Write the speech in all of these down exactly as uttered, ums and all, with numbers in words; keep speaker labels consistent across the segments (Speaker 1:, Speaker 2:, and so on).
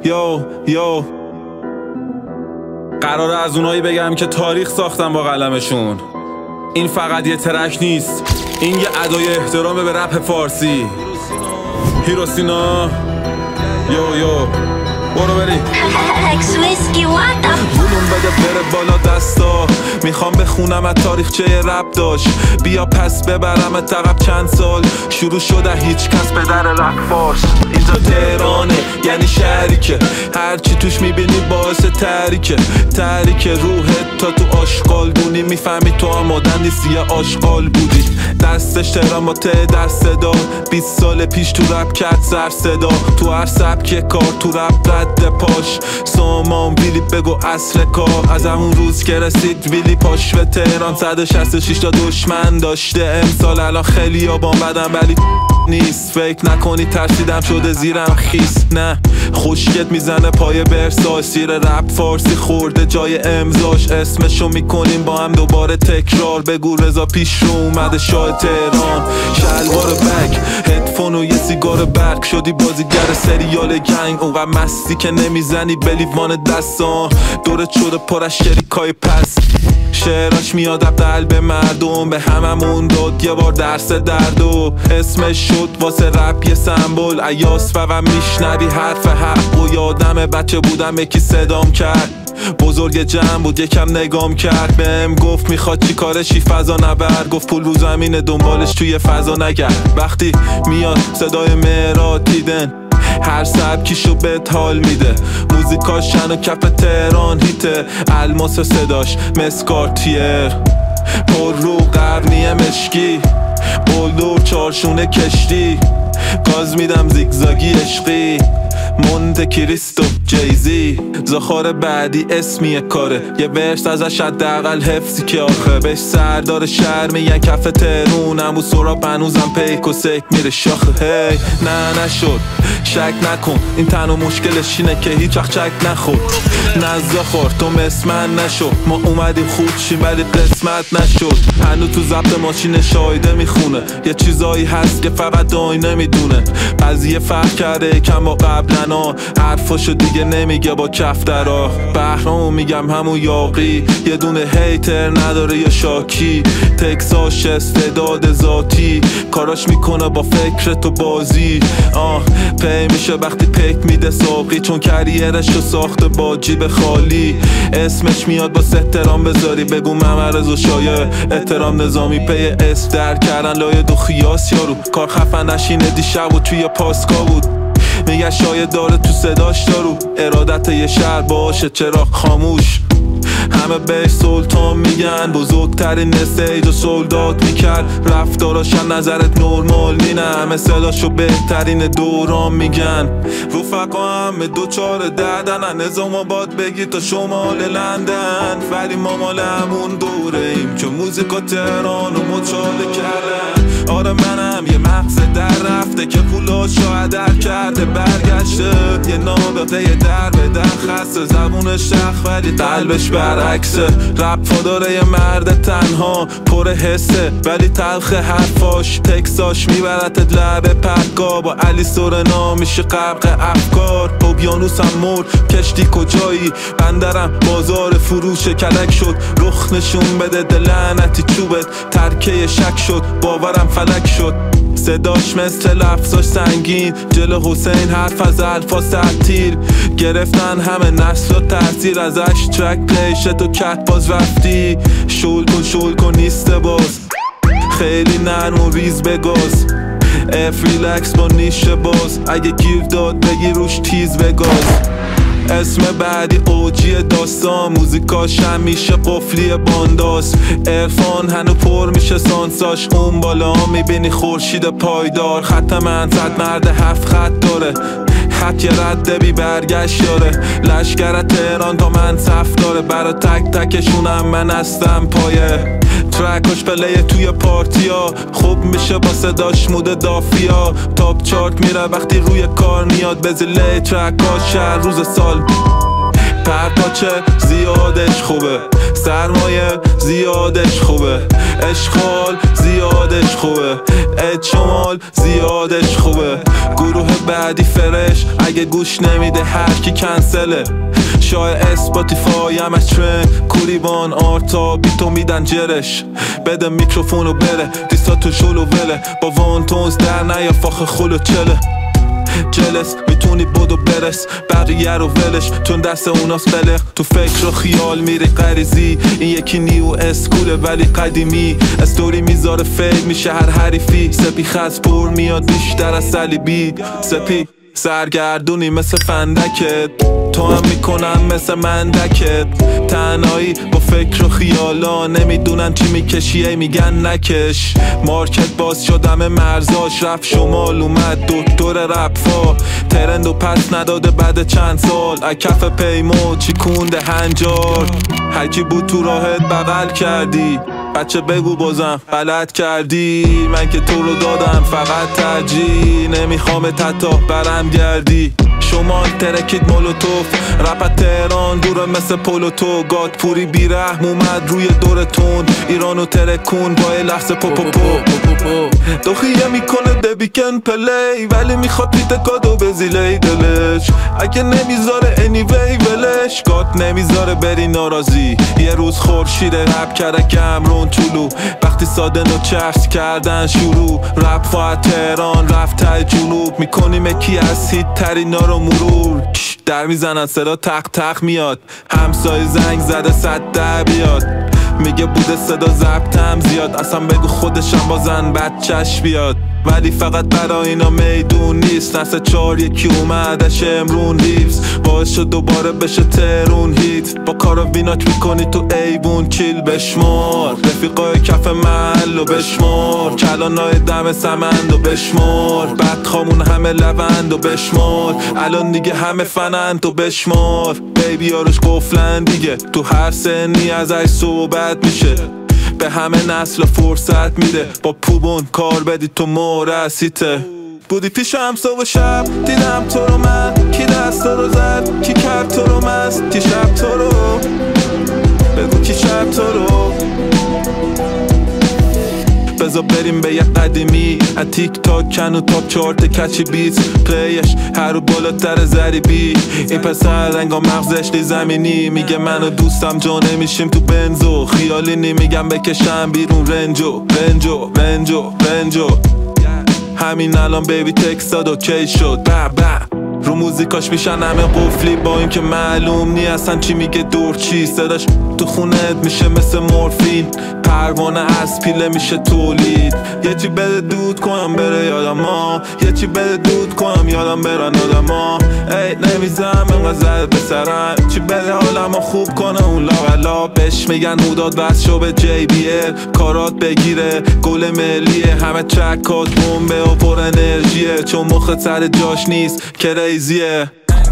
Speaker 1: یو یو قراره از اونایی بگم که تاریخ ساختن با قلمشون. این فقط یه ترک نیست، این یه ادای احترام به رپ فارسی. هیروسینا یو یو برو بریم بولون بده بره بالا دستا. میخوام بخونم از تاریخچه رپ داشت. بیا پس ببرم تقب چند سال. شروع شده هیچ کس به در رپ فارس. اینجا تهرانه یعنی شهری که هرچی توش میبینی باعث تحریکه. تحریک روحت تا تو آشغال دونی. میفهمی تو هم آدم نیستی یه آشغال بودی. دستش تهران با ته در صدا. بیست سال پیش تو رپ کرد سر صدا. تو هر سبک کار تو رپ رد پاش. سامان ویلی بگو اصل کار. از همون روز که رسید ویلی پاش به تهران. صد و شصت و شش تا دشمن داشته امسال. الان خیلی آبان بدن ولی نیست. فکر نکنی ترسیدم شده زیرم خیس. نه خوشگت میزنه پای برساش. سیر رپ فارسی خورده جای امضاش. اسمشو میکنیم با هم دوباره تکرار. بگو رضا پیش رو اومده شاه تهران. شلوار بک هدفون و یه سیگار برگ. شدی بازیگر سریال گنگ. اونقدر مستی که نمیزنی به لیوان دستان. دورت شده پرشگری کای پس. شعراش میاد از قلب مردم. به هممون داد یه بار درس درد و اسمش شد واسه رپ یه سمبل. عیاس فقط میشنوی حرف حق و یادم بچه بودم یکی صدام کرد. بزرگ جمع بود یکم نگام کرد. بهم گفت میخواد چی کارشی فضا نبر. گفت پول رو زمینه دنبالش توی فضا نگرد. وقتی میاد صدای مهرات دیدن هر سبکیشو بهت حال میده. موزیکاش شن و کف تهران هیته. الماس صداش مسکارتیر پر رو قرنی مشکی. بلدور چارشونه کشتی. گاز میدم زیگزاگی عشقی. مونت کریستو جیزی. زخار بعدی اسمیه کاره. یه ورس ازش حداقل حفظی که آخه بهش سردار شهر میگن کف تهرون. امو سراب هنوزم پیک و سک میره شاخه. هی نه نشد شک نکن. این تنها مشکلش اینه که هیچ وقت چک نخورد. نزا خور تو مسمن نشو. ما اومدیم خود شیم ولی قسمت نشد. هنو تو ضبط ماشین شایده میخونه. یه چیزایی هست که فقط داینه میدونه. قضیه فرق کرده کم با قبلنا. حرفاشو دیگه نمیگه با کفترا. بهرامو میگم همون یاقی. یه دونه هیتر نداره یا شاکی. تکساش استعداد ذاتی. کاراش میکنه با فکرت و بازی. آه پی میشه وقتی پیک میده ساقی. چون کریرشو ساخته با جیب خالی. اسمش میاد با احترام بذاری. بگو ممرز و شایع احترام نظامی. پی اسم در کردن لایه دو خیاس یارو. کار خفن نشینه دیشب و توی پاسکا بود. میگه شاید داره تو صداش دارو. ارادت یه شهر باشه چرا خاموش. همه بهش سلطان میگن. بزرگترین استیج و سولدات میکرد. رفتاراشم نظرت نورمال نی. نه همه صداشو بهترین دوران میگن. رفقا همه دوچار دردن. نظام آباد بگی تا شمال لندن. ولی ما مال همون دوره ایم. چون موزیکا تهران و مچاله کردن. آره منم یه مغز در رفته که پولاشو هدر کرده برگشته. یه نابغه یه در به در خسته. زبونش شخ ولی قلبش برعکسه. رپ فاداره یه مرد تنها پر حسه ولی تلخ حرفاش. تکساش میبرتت لعبه پرگاه. با علی سورنا میشه غرق افکار. اقیانوس هم مرد کشتی کجایی. بندرم بازار فروش کلک شد. رخ نشون بده دلعنتی چوبت. ترکه شک شد باورم فلک شد. صداش مثل لفظاش سنگین. جلو حسین حرف از الفاظ تعطیل. گرفتن همه نسل و تاثیر ازش. ترک پلیشت و کت باز رفتی. شول کن شول کن نیست باز. خیلی نرم و ریز بگاز. اف ریلکس با نیش باز. اگه گیر داد بگی روش تیز بگاز. اسم بعدی اوجی داستان. موزیکاش هم میشه قفلی بانداس. عرفان هنو پر میشه سانساش. اون بالا میبینی خورشید پایدار. خط من صد مرد هفت خط داره. خط یه رده بی برگشت داره. لشکر تهران تا من صف داره. برا تک تکشونم من هستم پایه. ترکاش پلیه توی پارتیا. خوب میشه با صداش مود دافیا. تاپ چارت میره وقتی روی کار میاد. بزیله ترکاش هر روز سال. پرپاچه زیادش خوبه. سرمایه زیادش خوبه. اشغال زیاد زیادش خوبه، اد شمال زیادش خوبه. گروه بعدی فرش اگه گوش نمیده هر کی کنسله. شای اسپاتیفای همش ترند، کوریبان آرتا بیتو میدن جرش. بده میکروفونو بره دیستا تو شلو وله، با وانتونز در نیا فاخ خلو چله. جلس میتونی بدو برس بقیه رو ولش، چون دست اوناس بلق. تو فکر و خیال میری غریزی، این یکی نیو اسکوله ولی قدیمی. استوری میذاره فیل میشه هر حریفی. سپی خز پر میاد بیشتر از صلیبی. سپی سرگردونی مثل فندکت، تو هم میکنن مثل مندکت. تنهایی با فکر و خیالا، نمیدونن چی میکشی ای میگن نکش. مارکت باز شدم مرزاش، رفت شمال اومد دکتر رپفا. ترند و پس نداده بعد چند سال، اکف پیمو چی کونده هنجار. هرکی بود تو راهت بغل کردی، بچه بگو بازم غلط کردی. من که تو رو دادم فقط ترجیح، نمیخوام تتا برم گردی. شمال ترکید مولوتوف، رپ تهران دوره مثل پولوتو. گاد پوری بیرحم اومد روی دورتون، ایرانو ترکون با لحظه پو پو پو. دخیه میکنه دبیکن پلی، ولی میخواد پیت کادو بزیله دلش. اگه نمیذاره انیوی ولش، گاد نمیذاره بری ناراضی. یه روز خورشید رپ کرده کمرون طولو، وقتی سادن و چفت کردن شروع. رپ فاید تهران رفت تای جنوب، میکنیم اکی از هیت ترینا رو مرور. در میزنن صدا تق تق میاد، همسایه زنگ زده صد ده بیاد. میگه بوده صدا ضبطم زیاد، اصلا بگو خودشم بازن بچهش بیاد. ولی فقط برای اینا میدون نیست، نسل چار یکی اومدش امرون ریوز. باعث شد دوباره بشه ترون هیت، با کارا ویناک میکنی تو ایبون کیل بشمار. رفیقای کف محل و بشمار، کلانای دم سمند و بشمار. بدخامون همه لوند و بشمار، الان دیگه همه فنند و بشمار. بیبی یاروش قفلن دیگه، تو هر سنی از ای صحبت میشه. به همه نسل فرصت میده، با پوبون کار بدی تو مورسیته. بودی پیشم صبح شب دیدم تو رو من، کی دست رو زد کی کرد تو رو مست. کی شب تو رو بگو کی شب تو رو. بذار بریم به یه قدیمی، از تیک تاک کن و تاپ چارت کچی بیت. پلیش هر رو بالاتر زریبی، این پسر انگار مغزش لی زمینی. میگه من و دوستم جا نمیشیم تو بنزو، خیالی نمیگم بکشم بیرون رنجو رنجو رنجو رنجو. همین الان بیبی تکست داد اوکی شد با با. رو موزیکاش میشن همه قفلی، با این که معلوم نی اصلا چی میگه دور چی. صداش تو خونت میشه مثل مورفین، پروانه از پیله میشه تولید. یه چی بده دود کنم بره یادم ها، یه چی بده دود کنم یادم برن آدم ها. ای نمیزم انقدر زد به سرن، چی بده حالمو خوب کنه اون لاغلا. بهش میگن هوداد بس شو به جی بی ال، کارات بگیره گل ملیه. همه چکات بمبه و پر انرژیه، چون مخت سر جاش نیست کریزیه.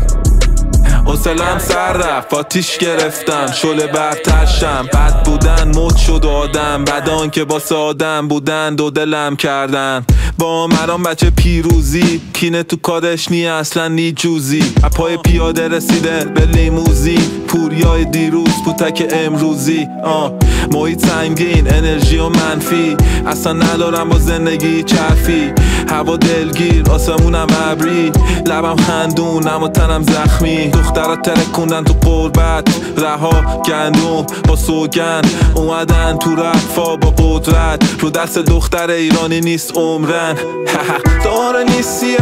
Speaker 1: حوصله‌ام سر رفت آتیش گرفتم، شله برترشم. بد بودن مد شد آدم، بدان که واسه آدم بودن دو دلم کردن. با مرام بچه پیروزی، کینه تو کادش نی اصلا نی جوزی. اپای پیاده رسیده به لیموزین، پوریای دیروز پوتک امروزی. آه محیط سنگین انرژی و منفی، اصلا ندارم با زندگی چرفی. هوا دلگیر آسمونم ابری، لبم خندون اما تنم زخمی. دخترات ترکوندن تو قربت، رها گندم با سوگن اومدن تو رفا با قدرت. رو دست دختر ایرانی نیست عمرن داره نیستی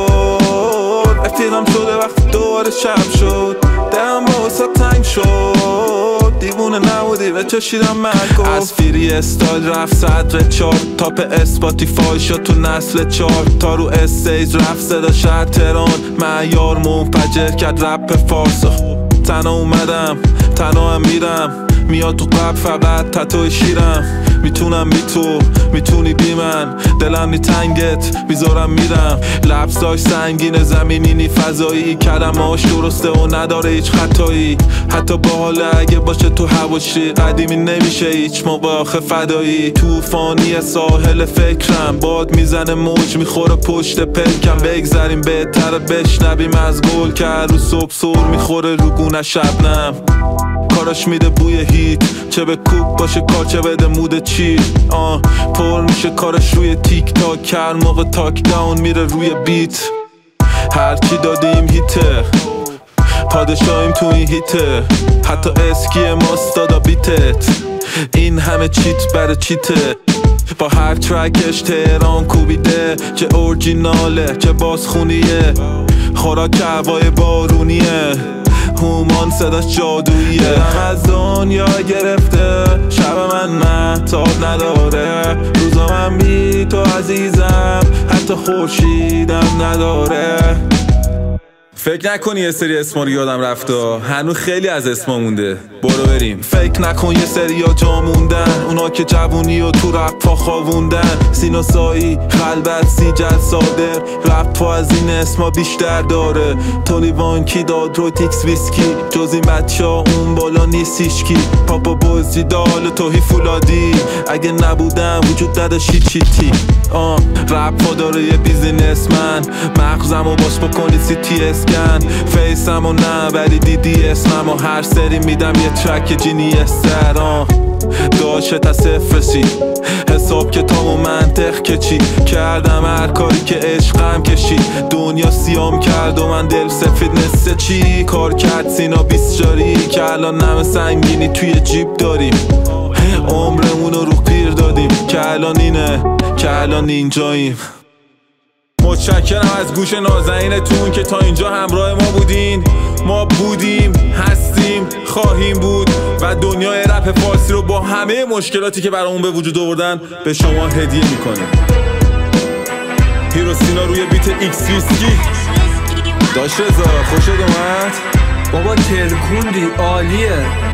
Speaker 1: کن. افتیدم شده وقتی دوباره شب شد، دلم با وسط تنگ شد. دیوونه نبودی به چشیدم مکن. از فری استایل رفت صدر چار، تاپ اسپاتیفای شد تو نسل چار. تا رو استیج رفت صدا شهر تهران، معیار منفجر کرد رپ فارس. تنها اومدم تنها هم میرم، میاد تو قلب فقط تتوی شیرم. میتونم بی تو میتونی بی من، دلم نی تنگت میذارم میرم. لبساش سنگین زمینی نی فضایی، کلماش درسته و نداره هیچ خطایی. حتی با حاله اگه باشه تو هواشی، قدیمی نمیشه هیچ موقع آخه فدایی. توفانی ساحل فکرم، باد میزنه موج میخوره پشت پلکم. بگذریم بهتره بشنویم از گل که رو صبح سور میخوره رو گونه شبنم. کاراش میده بوی هیت، چه به کوب باشه کار چه بده مود چی. آه پر میشه کارش روی تیک تاک، هر موقع تاک داون میره روی بیت. هرچی دادیم هیته، پادشاهیم تو این هیته، حتی اسکی ماست دادا بیتت. این همه چیت بر چیته، با هر ترکش تهران کوبیده، چه اورجیناله چه بازخونیه، خوراک هوای بارونیه، هومان صداش جادوییه. دلم از دنیا گرفته، شب من نه تاب نداره، روزا من بی تو عزیزم، حتی خورشیدم نداره. فکر نکنی یه سری اسما رو یادم رفته، هنوز خیلی از اسما مونده، برو بریم. فکر نکن یه سری ها جا موندن، اونا که جوونی و تو رپ ها خوابوندن. سینوسایی، خلبت، سیجل، صادر، رپ ها از این اسما بیشتر داره. تولی وانکی، داد روتیکس، ویسکی، جز این بچه ها اون بالا نیست هیچکی. پاپا بوزی دال و توهی فولادی، اگه نبودم وجود نداشتی چیتی. آه رپ ها داره یه بیزینس من، مغزم و باش بکنی سی تی اسکن. فیسم و نه ولی دیدی اسمم و هر سری میدم یه ترک جینی استر. آه داشت تا صفرشی، حساب کتاب و منطق که چی کردم، هر کاری که عشقم کشید. دنیا سیام کرد و من دل سفید مثل چی کار کرد سینا بیسجاری، که الان نم سنگینی توی جیب داریم. عمرمونو رو پیر دادیم، که الان اینه که الان اینجاییم. متشکرم از گوش نازنینتون که تا اینجا همراه ما بودین. ما بودیم، هستیم، خواهیم بود و دنیای رپ فارسی رو با همه مشکلاتی که برامون به وجود آوردن به شما هدیه میکنیم. هیروسینا روی بیت ایکس ویسکی. داش رضا خوشت اومد؟
Speaker 2: بابا ترکوندی، عالیه.